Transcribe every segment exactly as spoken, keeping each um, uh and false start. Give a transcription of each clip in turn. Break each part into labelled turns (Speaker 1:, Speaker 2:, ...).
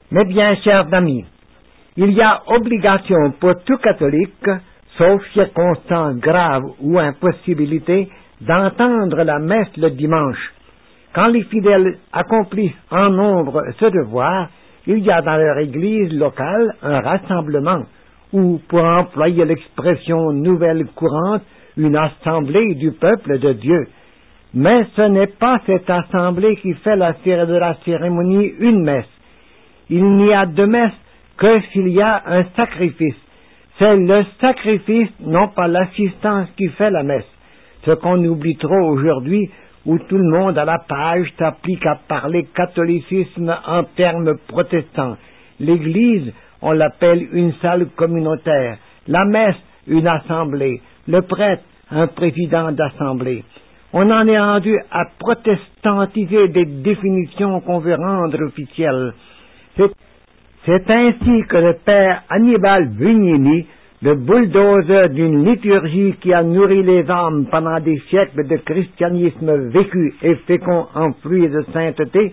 Speaker 1: Mais bien, chers amis, il y a obligation pour tout catholique, sauf circonstances graves ou impossibilité, d'entendre la messe le dimanche. Quand les fidèles accomplissent en nombre ce devoir, il y a dans leur église locale un rassemblement, ou, pour employer l'expression nouvelle courante, une assemblée du peuple de Dieu. Mais ce n'est pas cette assemblée qui fait la, de la cérémonie une messe. Il n'y a de messe que s'il y a un sacrifice. C'est le sacrifice, non pas l'assistance, qui fait la messe. Ce qu'on oublie trop aujourd'hui, où tout le monde à la page s'applique à parler catholicisme en termes protestants. L'Église, on l'appelle une salle communautaire. La messe, une assemblée. Le prêtre, un président d'assemblée. On en est rendu à protestantiser des définitions qu'on veut rendre officielles. C'est, c'est ainsi que le père Annibale Bugnini, le bulldozer d'une liturgie qui a nourri les âmes pendant des siècles de christianisme vécu et fécond en fruits de sainteté,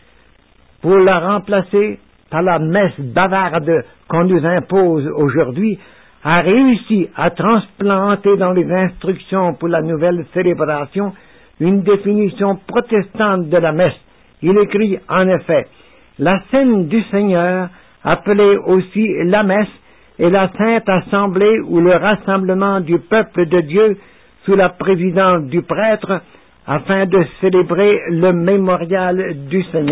Speaker 1: pour la remplacer par la messe bavarde qu'on nous impose aujourd'hui, a réussi à transplanter dans les instructions pour la nouvelle célébration une définition protestante de la messe. Il écrit en effet « La scène du Seigneur, appelée aussi la messe, et la sainte assemblée ou le rassemblement du peuple de Dieu sous la présidence du prêtre afin de célébrer le mémorial du Seigneur. »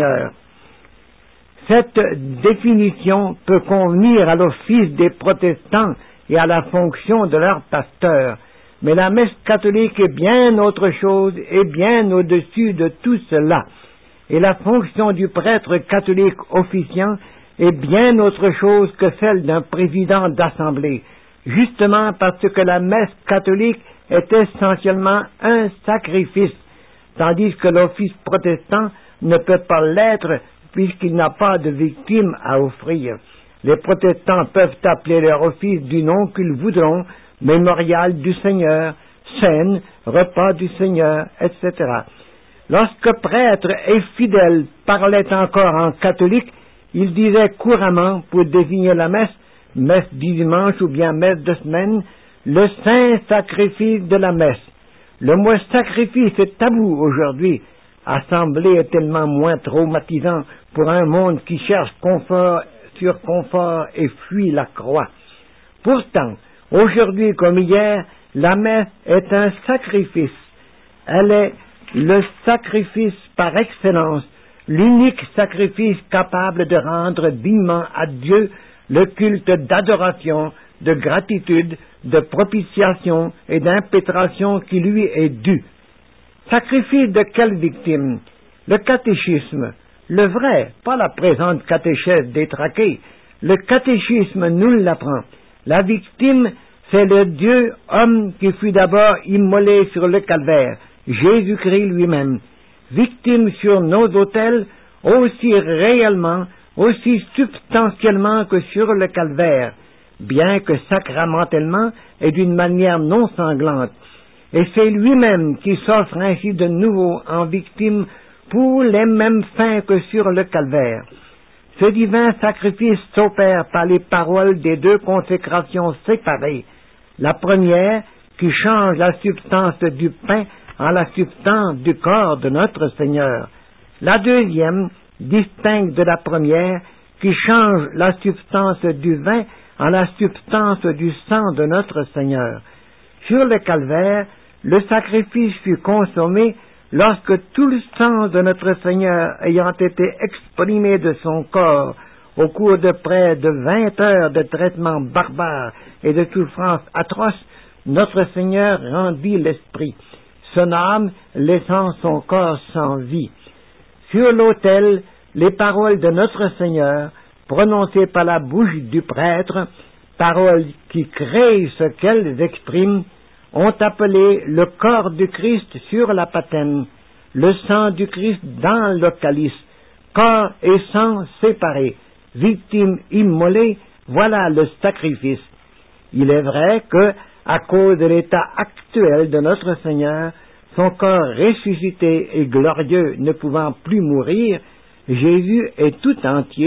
Speaker 1: Cette définition peut convenir à l'office des protestants et à la fonction de leur pasteur, mais la messe catholique est bien autre chose et bien au-dessus de tout cela, et la fonction du prêtre catholique officiant est bien autre chose que celle d'un président d'assemblée, justement parce que la messe catholique est essentiellement un sacrifice, tandis que l'office protestant ne peut pas l'être puisqu'il n'a pas de victime à offrir. Les protestants peuvent appeler leur office du nom qu'ils voudront, mémorial du Seigneur, scène, repas du Seigneur, et cetera. Lorsque prêtres et fidèles parlaient encore en catholique, ils disaient couramment, pour désigner la messe, messe du dimanche ou bien messe de semaine, le saint sacrifice de la messe. Le mot sacrifice est tabou aujourd'hui. Assemblée est tellement moins traumatisant pour un monde qui cherche confort sur confort et fuit la croix. Pourtant, aujourd'hui comme hier, la messe est un sacrifice. Elle est le sacrifice par excellence, l'unique sacrifice capable de rendre dignement à Dieu le culte d'adoration, de gratitude, de propitiation et d'impétration qui lui est dû. Sacrifice de quelle victime? Le catéchisme, le vrai, pas la présente catéchèse détraquée. Le catéchisme nous l'apprend. La victime, c'est le Dieu homme qui fut d'abord immolé sur le calvaire, Jésus-Christ lui-même, victime sur nos autels aussi réellement, aussi substantiellement que sur le calvaire, bien que sacramentellement et d'une manière non sanglante. Et c'est lui-même qui s'offre ainsi de nouveau en victime pour les mêmes fins que sur le calvaire. Ce divin sacrifice s'opère par les paroles des deux consécrations séparées. La première, qui change la substance du pain en la substance du corps de notre Seigneur. La deuxième, distincte de la première, qui change la substance du vin en la substance du sang de notre Seigneur. Sur le calvaire, le sacrifice fut consommé lorsque tout le sang de notre Seigneur ayant été exprimé de son corps au cours de près de vingt heures de traitements barbares et de souffrances atroces, notre Seigneur rendit l'esprit, son âme laissant son corps sans vie. Sur l'autel, les paroles de notre Seigneur, prononcées par la bouche du prêtre, paroles qui créent ce qu'elles expriment, ont appelé le corps du Christ sur la patène, le sang du Christ dans le calice, corps et sang séparés, victime immolée, voilà le sacrifice. Il est vrai que, à cause de l'état actuel de notre Seigneur, son corps ressuscité et glorieux ne pouvant plus mourir, Jésus est tout entier,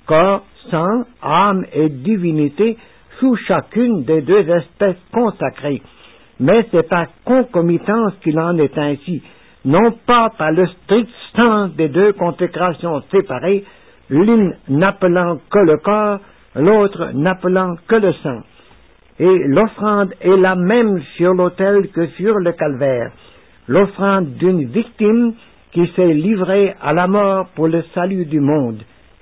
Speaker 1: corps, sang, âme et divinité sous chacune des deux espèces consacrées. Mais c'est par concomitance qu'il en est ainsi, non pas par le strict sens des deux consécrations séparées, l'une n'appelant que le corps, l'autre n'appelant que le sang. Et l'offrande est la même sur l'autel que sur le calvaire, l'offrande d'une victime qui s'est livrée à la mort pour le salut du monde.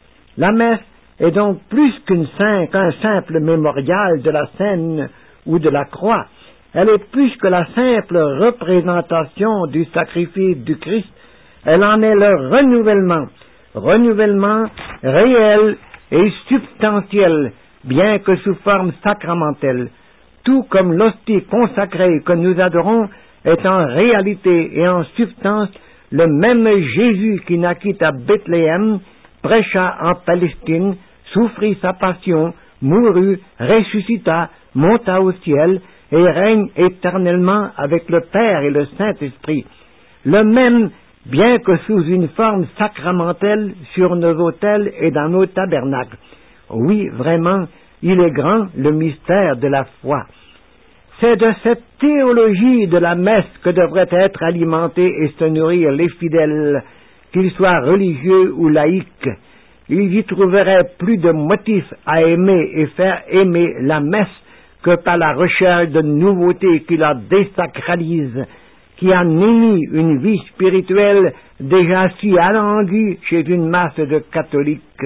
Speaker 1: La messe est donc plus qu'une simple, qu'un simple mémorial de la scène ou de la croix. Elle est plus que la simple représentation du sacrifice du Christ. Elle en est le renouvellement, renouvellement réel et substantiel, bien que sous forme sacramentelle, tout comme l'hostie consacrée que nous adorons est en réalité et en substance le même Jésus qui naquit à Bethléem, prêcha en Palestine, souffrit sa passion, mourut, ressuscita, monta au ciel et règne éternellement avec le Père et le Saint-Esprit. Le même, bien que sous une forme sacramentelle sur nos autels et dans nos tabernacles. Oui, vraiment, il est grand le mystère de la foi. C'est de cette théologie de la messe que devraient être alimentés et se nourrir les fidèles, qu'ils soient religieux ou laïcs. Ils y trouveraient plus de motifs à aimer et faire aimer la messe que par la recherche de nouveautés qui la désacralisent, qui anémie une vie spirituelle déjà si alanguie chez une masse de catholiques.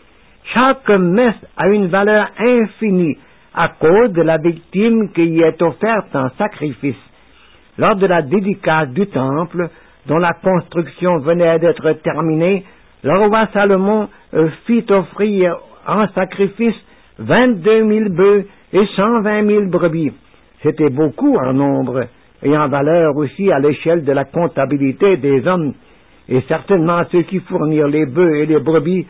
Speaker 1: Chaque messe a une valeur infinie à cause de la victime qui y est offerte en sacrifice. Lors de la dédicace du temple, dont la construction venait d'être terminée, le roi Salomon fit offrir en sacrifice vingt-deux mille bœufs et cent vingt mille brebis. C'était beaucoup en nombre et en valeur aussi à l'échelle de la comptabilité des hommes. Et certainement ceux qui fournirent les bœufs et les brebis,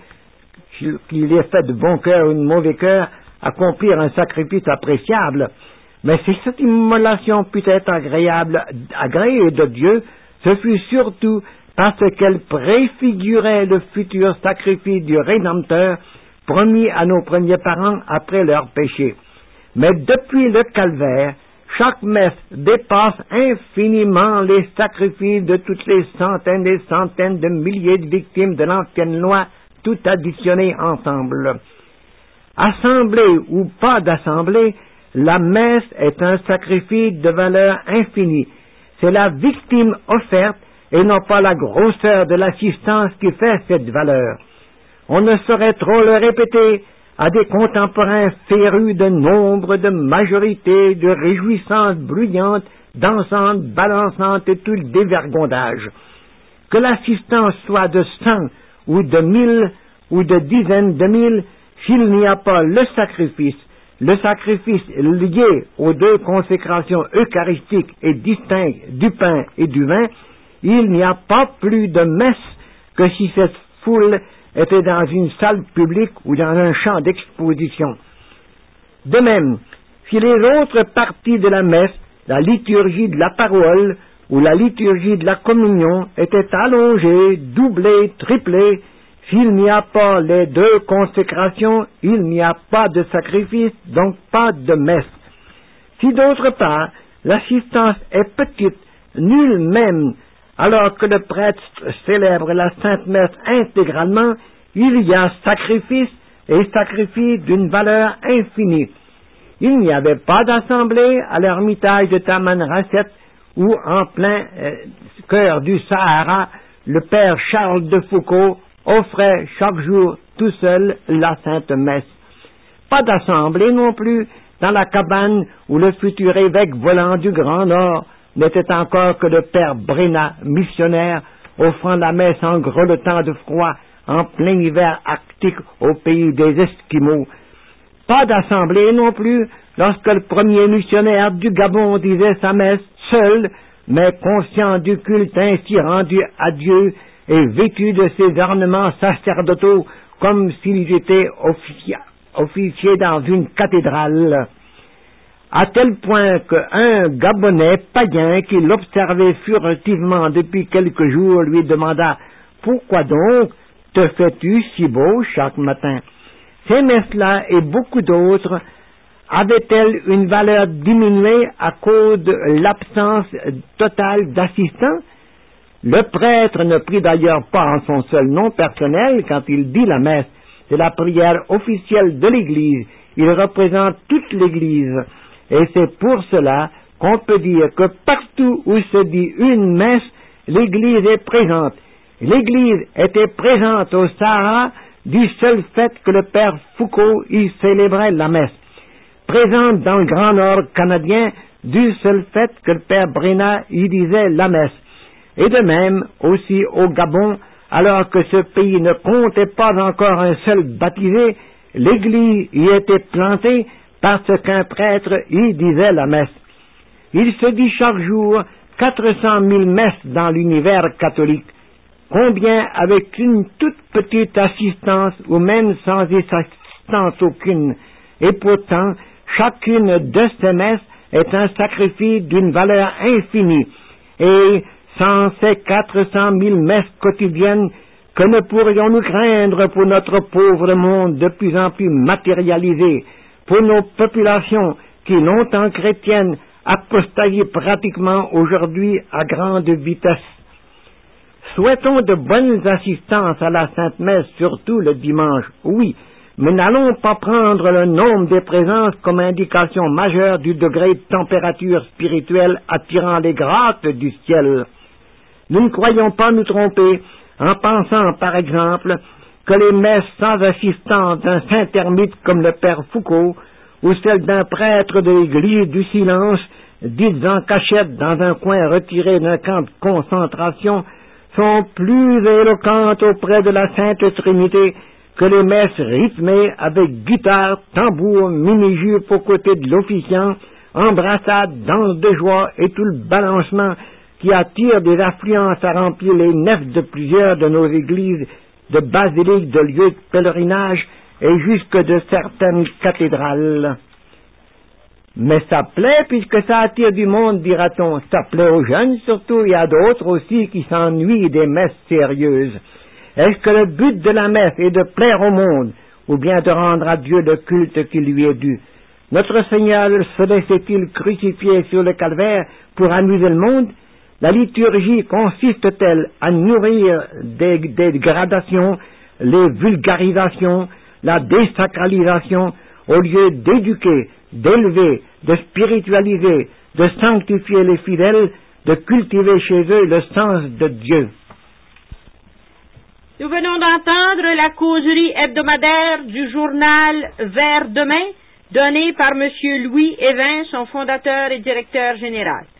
Speaker 1: qu'il les fait de bon cœur ou de mauvais cœur, accomplir un sacrifice appréciable. Mais si cette immolation put être agréable, agréée de Dieu, ce fut surtout parce qu'elle préfigurait le futur sacrifice du Rédempteur promis à nos premiers parents après leur péché. Mais depuis le calvaire, chaque messe dépasse infiniment les sacrifices de toutes les centaines et centaines de milliers de victimes de l'ancienne loi, tout additionnées ensemble. Assemblée ou pas d'assemblée, la messe est un sacrifice de valeur infinie. C'est la victime offerte et non pas la grosseur de l'assistance qui fait cette valeur. On ne saurait trop le répéter à des contemporains férus de nombre, de majorité, de réjouissances bruyantes, dansantes, balançantes et tout le dévergondage. Que l'assistance soit de cent ou de mille ou de dizaines de mille, s'il n'y a pas le sacrifice, le sacrifice lié aux deux consécrations eucharistiques et distinctes du pain et du vin, il n'y a pas plus de messe que si cette foule était dans une salle publique ou dans un champ d'exposition. De même, si les autres parties de la messe, la liturgie de la parole ou la liturgie de la communion, étaient allongées, doublées, triplées, s'il n'y a pas les deux consécrations, il n'y a pas de sacrifice, donc pas de messe. Si d'autre part, l'assistance est petite, nulle même, alors que le prêtre célèbre la Sainte Messe intégralement, il y a sacrifice et sacrifice d'une valeur infinie. Il n'y avait pas d'assemblée à l'ermitage de Tamanrasset où, en plein euh, cœur du Sahara, le père Charles de Foucault offrait chaque jour tout seul la Sainte Messe. Pas d'assemblée non plus dans la cabane où le futur évêque volant du Grand Nord n'était encore que le père Bréna, missionnaire, offrant la messe en grelottant de froid en plein hiver arctique au pays des Esquimaux. Pas d'assemblée non plus lorsque le premier missionnaire du Gabon disait sa messe seul, mais conscient du culte ainsi rendu à Dieu et vêtu de ses ornements sacerdotaux comme s'il était offici- officier dans une cathédrale. À tel point qu'un Gabonais païen qui l'observait furtivement depuis quelques jours lui demanda « Pourquoi donc, te fais-tu si beau chaque matin? Ces messes-là et beaucoup d'autres avaient-elles une valeur diminuée à cause de l'absence totale d'assistants? Le prêtre ne prie d'ailleurs pas en son seul nom personnel quand il dit la messe. C'est la prière officielle de l'Église. Il représente toute l'Église. Et c'est pour cela qu'on peut dire que partout où se dit une messe, l'Église est présente. L'Église était présente au Sahara du seul fait que le père Foucault y célébrait la messe. Présente dans le Grand Nord canadien du seul fait que le père Brenna y disait la messe. Et de même aussi au Gabon, alors que ce pays ne comptait pas encore un seul baptisé, l'Église y était plantée parce qu'un prêtre y disait la messe. Il se dit chaque jour quatre cent mille messes dans l'univers catholique. Combien avec une toute petite assistance ou même sans assistance aucune. Et pourtant, chacune de ces messes est un sacrifice d'une valeur infinie. Et sans ces quatre cent mille messes quotidiennes, que ne pourrions-nous craindre pour notre pauvre monde de plus en plus matérialisé, pour nos populations qui, longtemps chrétiennes, apostagient pratiquement aujourd'hui à grande vitesse? Souhaitons de bonnes assistances à la Sainte Messe, surtout le dimanche, oui, mais n'allons pas prendre le nombre des présences comme indication majeure du degré de température spirituelle attirant les grâces du ciel. Nous ne croyons pas nous tromper en pensant, par exemple, que les messes sans assistance d'un saint ermite comme le père Foucault ou celles d'un prêtre de l'Église du silence, dites en cachette dans un coin retiré d'un camp de concentration, sont plus éloquentes auprès de la Sainte Trinité que les messes rythmées avec guitare, tambour, mini-jupe aux côtés de l'officiant, embrassades, danse de joie et tout le balancement qui attire des affluences à remplir les nefs de plusieurs de nos églises, de basiliques, de lieux de pèlerinage et jusque de certaines cathédrales. Mais ça plaît puisque ça attire du monde, dira-t-on. Ça plaît aux jeunes surtout, il y a d'autres aussi qui s'ennuient des messes sérieuses. Est-ce que le but de la messe est de plaire au monde, ou bien de rendre à Dieu le culte qui lui est dû? Notre Seigneur se laissait-il crucifier sur le calvaire pour amuser le monde? La liturgie consiste-t-elle à nourrir des, des gradations, les vulgarisations, la désacralisation, au lieu d'éduquer, d'élever, de spiritualiser, de sanctifier les fidèles, de cultiver chez eux le sens de Dieu?
Speaker 2: Nous venons d'entendre la causerie hebdomadaire du journal Vers demain, donnée par M. Louis Évin, son fondateur et directeur général.